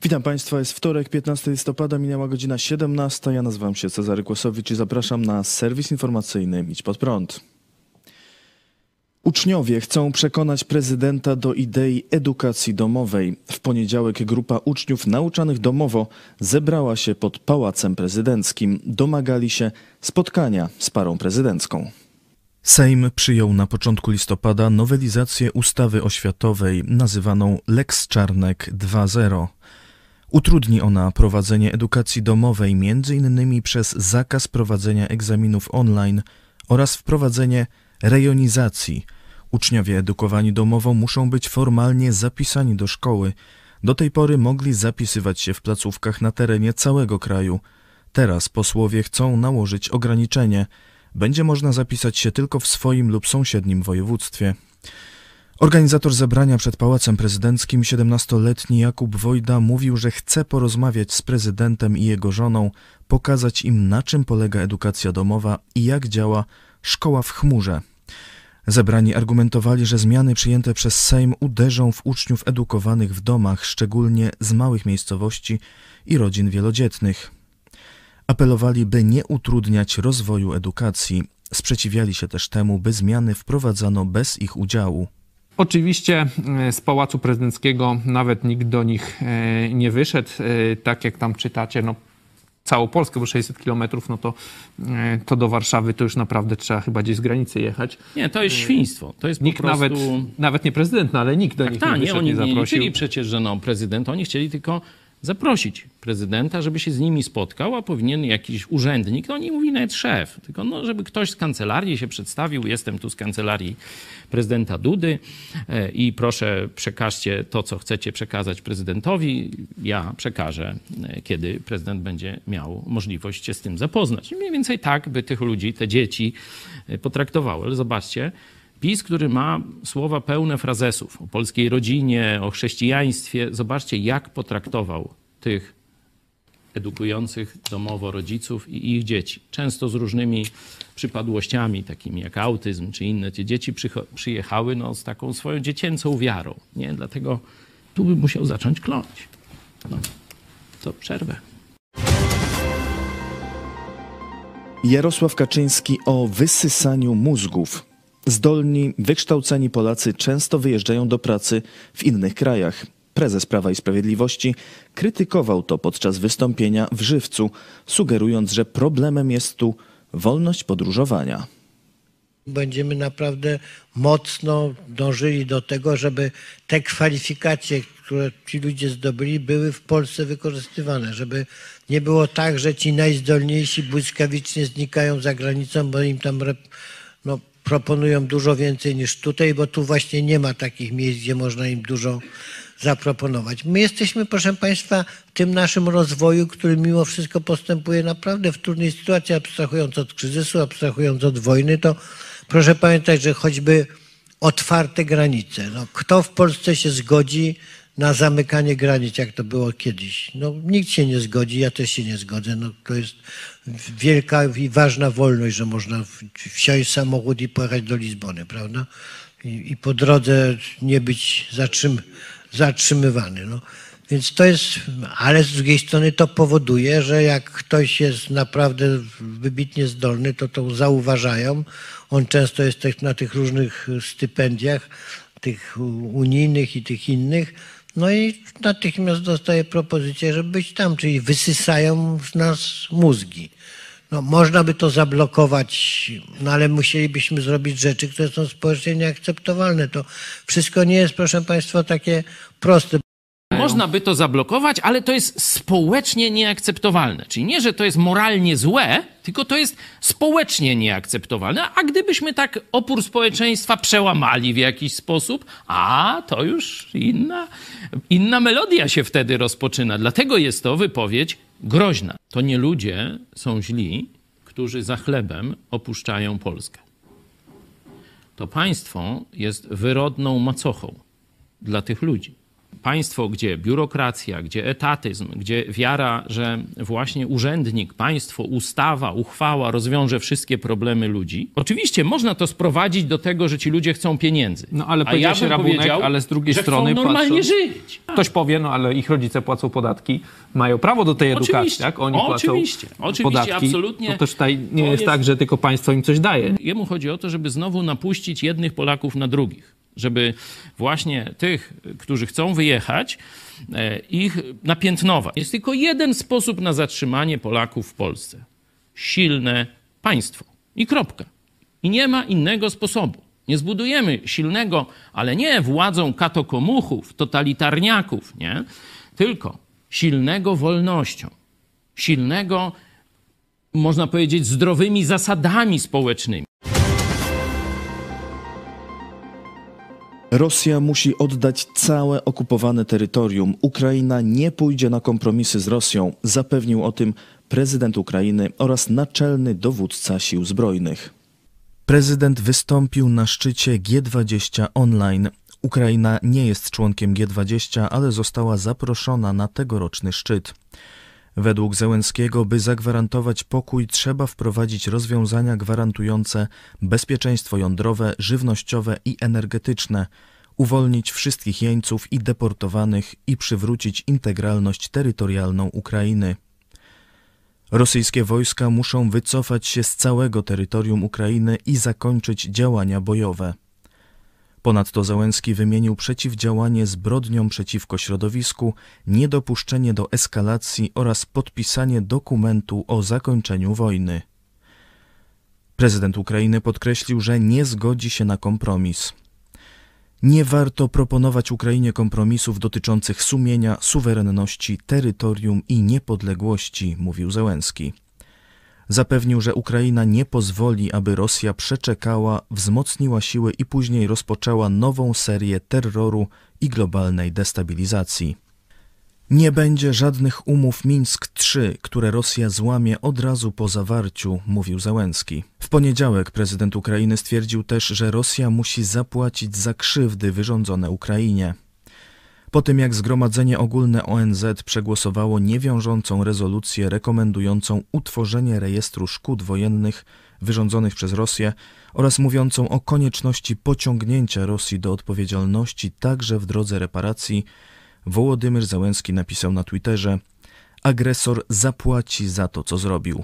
Witam Państwa, jest wtorek, 15 listopada, minęła godzina 17. Ja nazywam się Cezary Kłosowicz i zapraszam na serwis informacyjny Idź Pod Prąd. Uczniowie chcą przekonać prezydenta do idei edukacji domowej. W poniedziałek grupa uczniów nauczanych domowo zebrała się pod Pałacem Prezydenckim. Domagali się spotkania z parą prezydencką. Sejm przyjął na początku listopada nowelizację ustawy oświatowej nazywaną Lex Czarnek 2.0. Utrudni ona prowadzenie edukacji domowej m.in. przez zakaz prowadzenia egzaminów online oraz wprowadzenie rejonizacji. Uczniowie edukowani domowo muszą być formalnie zapisani do szkoły. Do tej pory mogli zapisywać się w placówkach na terenie całego kraju. Teraz posłowie chcą nałożyć ograniczenie. Będzie można zapisać się tylko w swoim lub sąsiednim województwie. Organizator zebrania przed Pałacem Prezydenckim, 17-letni Jakub Wojda, mówił, że chce porozmawiać z prezydentem i jego żoną, pokazać im, na czym polega edukacja domowa i jak działa szkoła w chmurze. Zebrani argumentowali, że zmiany przyjęte przez Sejm uderzą w uczniów edukowanych w domach, szczególnie z małych miejscowości i rodzin wielodzietnych. Apelowali, by nie utrudniać rozwoju edukacji. Sprzeciwiali się też temu, by zmiany wprowadzano bez ich udziału. Oczywiście z Pałacu Prezydenckiego nawet nikt do nich nie wyszedł. Tak jak tam czytacie, całą Polskę, bo 600 kilometrów, to do Warszawy to już naprawdę trzeba chyba gdzieś z granicy jechać. Nie, to jest świństwo. To jest nikt po prostu... nawet nie prezydent, ale nikt do nich nie wyszedł, oni nie zaprosił. nie liczyli przecież, że prezydent, oni chcieli tylko zaprosić prezydenta, żeby się z nimi spotkał, a powinien jakiś urzędnik, nie mówi nawet szef, tylko żeby ktoś z kancelarii się przedstawił, jestem tu z kancelarii prezydenta Dudy i proszę przekażcie to, co chcecie przekazać prezydentowi, ja przekażę, kiedy prezydent będzie miał możliwość się z tym zapoznać. I mniej więcej tak by tych ludzi, te dzieci potraktowały. Ale zobaczcie, PiS, który ma słowa pełne frazesów o polskiej rodzinie, o chrześcijaństwie, zobaczcie, jak potraktował tych edukujących domowo rodziców i ich dzieci. Często z różnymi przypadłościami, takimi jak autyzm czy inne. Te dzieci przyjechały z taką swoją dziecięcą wiarą. Nie? Dlatego tu by musiał zacząć kląć. To przerwę. Jarosław Kaczyński o wysysaniu mózgów. Zdolni, wykształceni Polacy często wyjeżdżają do pracy w innych krajach. Prezes Prawa i Sprawiedliwości krytykował to podczas wystąpienia w Żywcu, sugerując, że problemem jest tu wolność podróżowania. Będziemy naprawdę mocno dążyli do tego, żeby te kwalifikacje, które ci ludzie zdobyli, były w Polsce wykorzystywane. Żeby nie było tak, że ci najzdolniejsi błyskawicznie znikają za granicą, bo im tam proponują dużo więcej niż tutaj, bo tu właśnie nie ma takich miejsc, gdzie można im dużo zaproponować. My jesteśmy, proszę Państwa, w tym naszym rozwoju, który mimo wszystko postępuje naprawdę w trudnej sytuacji, abstrahując od kryzysu, abstrahując od wojny, to proszę pamiętać, że choćby otwarte granice. Kto w Polsce się zgodzi na zamykanie granic, jak to było kiedyś? Nikt się nie zgodzi, ja też się nie zgodzę. To jest wielka i ważna wolność, że można wsiąść w samochód i pojechać do Lizbony, prawda? I po drodze nie być zatrzymywany. Więc to jest, ale z drugiej strony to powoduje, że jak ktoś jest naprawdę wybitnie zdolny, to zauważają. On często jest na tych różnych stypendiach, tych unijnych i tych innych. I natychmiast dostaje propozycję, żeby być tam, czyli wysysają z nas mózgi. Można by to zablokować, ale musielibyśmy zrobić rzeczy, które są społecznie nieakceptowalne. To wszystko nie jest, proszę Państwa, takie proste. Można by to zablokować, ale to jest społecznie nieakceptowalne. Czyli nie, że to jest moralnie złe, tylko to jest społecznie nieakceptowalne. A gdybyśmy tak opór społeczeństwa przełamali w jakiś sposób, to już inna melodia się wtedy rozpoczyna. Dlatego jest to wypowiedź groźna. To nie ludzie są źli, którzy za chlebem opuszczają Polskę. To państwo jest wyrodną macochą dla tych ludzi. Państwo, gdzie biurokracja, gdzie etatyzm, gdzie wiara, że właśnie urzędnik, państwo, ustawa, uchwała rozwiąże wszystkie problemy ludzi. Oczywiście można to sprowadzić do tego, że ci ludzie chcą pieniędzy. No ale powiedział się Rabunek, ale z drugiej strony chcą normalnie żyć. Ktoś powie, no ale ich rodzice płacą podatki, mają prawo do tej edukacji, Oczywiście. tak? Oni płacą podatki. Absolutnie. To też tutaj nie jest tak, że tylko państwo im coś daje. Jemu chodzi o to, żeby znowu napuścić jednych Polaków na drugich. Żeby właśnie tych, którzy chcą wyjechać, ich napiętnować. Jest tylko jeden sposób na zatrzymanie Polaków w Polsce. Silne państwo. I kropka. I nie ma innego sposobu. Nie zbudujemy silnego, ale nie władzą katokomuchów, totalitarniaków, nie? Tylko silnego wolnością. Silnego, można powiedzieć, zdrowymi zasadami społecznymi. Rosja musi oddać całe okupowane terytorium. Ukraina nie pójdzie na kompromisy z Rosją. Zapewnił o tym prezydent Ukrainy oraz naczelny dowódca sił zbrojnych. Prezydent wystąpił na szczycie G20 online. Ukraina nie jest członkiem G20, ale została zaproszona na tegoroczny szczyt. Według Zełenskiego, by zagwarantować pokój, trzeba wprowadzić rozwiązania gwarantujące bezpieczeństwo jądrowe, żywnościowe i energetyczne, uwolnić wszystkich jeńców i deportowanych i przywrócić integralność terytorialną Ukrainy. Rosyjskie wojska muszą wycofać się z całego terytorium Ukrainy i zakończyć działania bojowe. Ponadto Zełenski wymienił przeciwdziałanie zbrodniom przeciwko środowisku, niedopuszczenie do eskalacji oraz podpisanie dokumentu o zakończeniu wojny. Prezydent Ukrainy podkreślił, że nie zgodzi się na kompromis. Nie warto proponować Ukrainie kompromisów dotyczących sumienia, suwerenności, terytorium i niepodległości, mówił Zełenski. Zapewnił, że Ukraina nie pozwoli, aby Rosja przeczekała, wzmocniła siły i później rozpoczęła nową serię terroru i globalnej destabilizacji. Nie będzie żadnych umów Mińsk III, które Rosja złamie od razu po zawarciu, mówił Zełenski. W poniedziałek prezydent Ukrainy stwierdził też, że Rosja musi zapłacić za krzywdy wyrządzone Ukrainie. Po tym jak Zgromadzenie Ogólne ONZ przegłosowało niewiążącą rezolucję rekomendującą utworzenie rejestru szkód wojennych wyrządzonych przez Rosję oraz mówiącą o konieczności pociągnięcia Rosji do odpowiedzialności także w drodze reparacji, Wołodymyr Zełenski napisał na Twitterze: agresor zapłaci za to, co zrobił.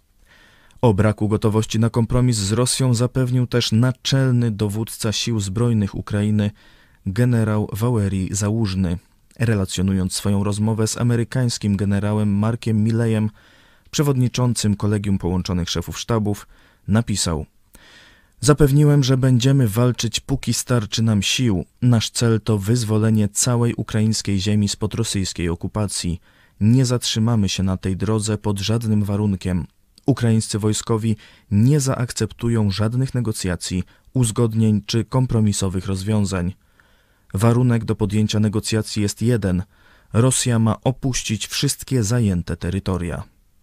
O braku gotowości na kompromis z Rosją zapewnił też naczelny dowódca sił zbrojnych Ukrainy, generał Walerij Załużny, relacjonując swoją rozmowę z amerykańskim generałem Markiem Milleyem, przewodniczącym Kolegium Połączonych Szefów Sztabów, napisał: zapewniłem, że będziemy walczyć, póki starczy nam sił. Nasz cel to wyzwolenie całej ukraińskiej ziemi spod rosyjskiej okupacji. Nie zatrzymamy się na tej drodze pod żadnym warunkiem. Ukraińscy wojskowi nie zaakceptują żadnych negocjacji, uzgodnień czy kompromisowych rozwiązań. Warunek do podjęcia negocjacji jest jeden. Rosja ma opuścić wszystkie zajęte terytoria.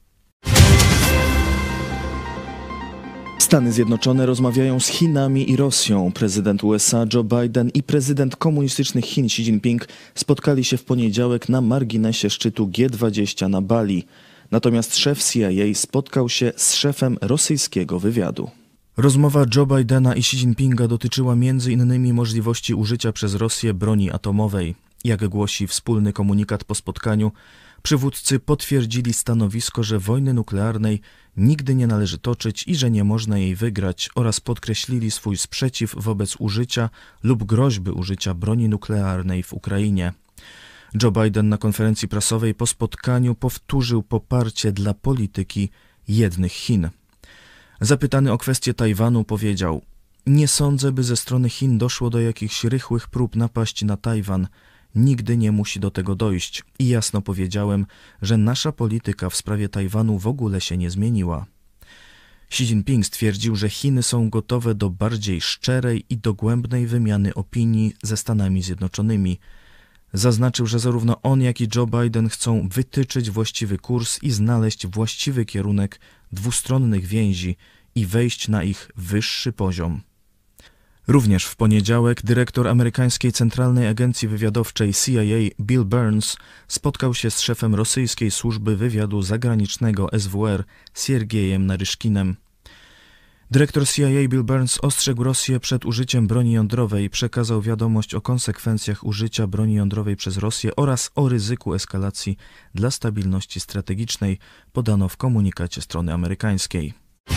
Stany Zjednoczone rozmawiają z Chinami i Rosją. Prezydent USA Joe Biden i prezydent komunistycznych Chin Xi Jinping spotkali się w poniedziałek na marginesie szczytu G20 na Bali. Natomiast szef CIA spotkał się z szefem rosyjskiego wywiadu. Rozmowa Joe Bidena i Xi Jinpinga dotyczyła m.in. możliwości użycia przez Rosję broni atomowej. Jak głosi wspólny komunikat po spotkaniu, przywódcy potwierdzili stanowisko, że wojny nuklearnej nigdy nie należy toczyć i że nie można jej wygrać, oraz podkreślili swój sprzeciw wobec użycia lub groźby użycia broni nuklearnej w Ukrainie. Joe Biden na konferencji prasowej po spotkaniu powtórzył poparcie dla polityki jednych Chin. Zapytany o kwestię Tajwanu powiedział: nie sądzę, by ze strony Chin doszło do jakichś rychłych prób napaści na Tajwan. Nigdy nie musi do tego dojść i jasno powiedziałem, że nasza polityka w sprawie Tajwanu w ogóle się nie zmieniła. Xi Jinping stwierdził, że Chiny są gotowe do bardziej szczerej i dogłębnej wymiany opinii ze Stanami Zjednoczonymi. Zaznaczył, że zarówno on, jak i Joe Biden chcą wytyczyć właściwy kurs i znaleźć właściwy kierunek dwustronnych więzi i wejść na ich wyższy poziom. Również w poniedziałek dyrektor amerykańskiej Centralnej Agencji Wywiadowczej CIA Bill Burns spotkał się z szefem rosyjskiej służby wywiadu zagranicznego SWR Siergiejem Naryszkinem. Dyrektor CIA Bill Burns ostrzegł Rosję przed użyciem broni jądrowej, przekazał wiadomość o konsekwencjach użycia broni jądrowej przez Rosję oraz o ryzyku eskalacji dla stabilności strategicznej, podano w komunikacie strony amerykańskiej.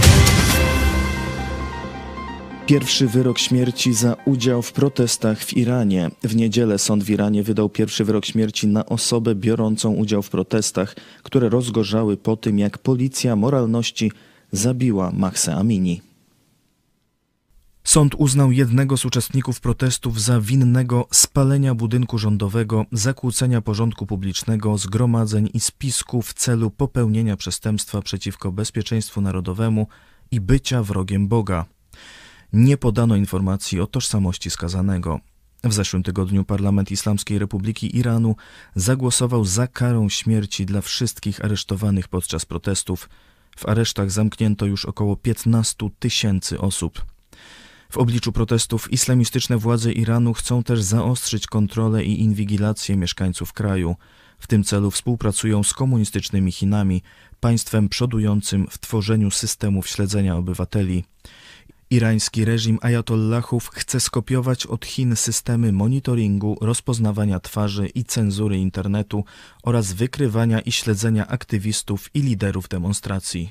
Pierwszy wyrok śmierci za udział w protestach w Iranie. W niedzielę sąd w Iranie wydał pierwszy wyrok śmierci na osobę biorącą udział w protestach, które rozgorzały po tym, jak policja moralności zabiła Mahsę Amini. Sąd uznał jednego z uczestników protestów za winnego spalenia budynku rządowego, zakłócenia porządku publicznego, zgromadzeń i spisku w celu popełnienia przestępstwa przeciwko bezpieczeństwu narodowemu i bycia wrogiem Boga. Nie podano informacji o tożsamości skazanego. W zeszłym tygodniu Parlament Islamskiej Republiki Iranu zagłosował za karą śmierci dla wszystkich aresztowanych podczas protestów. W aresztach zamknięto już około 15 000 osób. W obliczu protestów islamistyczne władze Iranu chcą też zaostrzyć kontrolę i inwigilację mieszkańców kraju. W tym celu współpracują z komunistycznymi Chinami, państwem przodującym w tworzeniu systemów śledzenia obywateli. Irański reżim ajatollahów chce skopiować od Chin systemy monitoringu, rozpoznawania twarzy i cenzury internetu oraz wykrywania i śledzenia aktywistów i liderów demonstracji.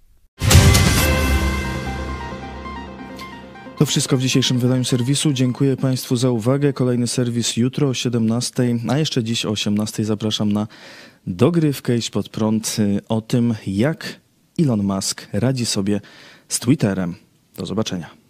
To wszystko w dzisiejszym wydaniu serwisu. Dziękuję Państwu za uwagę. Kolejny serwis jutro o 17:00, a jeszcze dziś o 18:00 zapraszam na dogrywkę Idź Pod Prąd o tym, jak Elon Musk radzi sobie z Twitterem. Do zobaczenia.